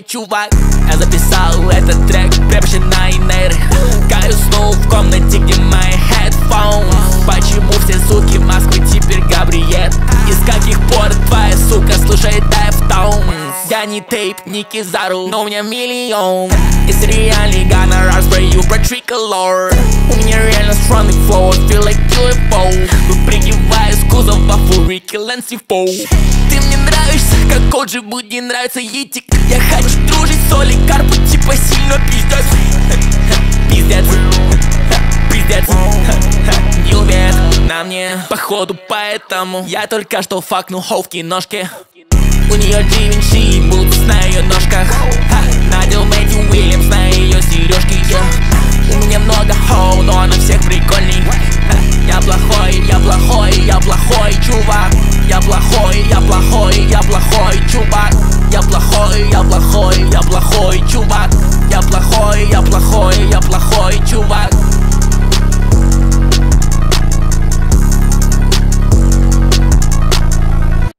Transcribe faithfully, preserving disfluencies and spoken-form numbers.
чувак. Я записал этот трек прямо на инейры. Каю снова в комнате, где мои headphones. Почему все суки Москвы теперь Габриет? И с каких пор твоя сука слушает Deftones? Я не тейп, не Кизару, но у меня миллион. Если реальный гонорар, спрою про триколор. У меня реально странный флоу, I feel like ю эф о. Выпрыгиваю с кузова фурики Лэнси Фоу. Ты мне нравишься, как Коджи Буди нравится Етик. Я хочу дружить с Олигарпу, типа сильно пиздец. Пиздец, пиздец. Не уверен на мне, походу поэтому я только что факнул хоу в киношке. У нее Givenchy бутс на ее ножках. Надел Мэтью Уильямс на ее сережки. yeah. У меня много хоу, но она всех прикольней. Я плохой, я плохой, я плохой чувак. Я плохой, я плохой, я плохой чувак. Я плохой, я плохой, я плохой чувак. Я плохой, я плохой, я плохой чувак.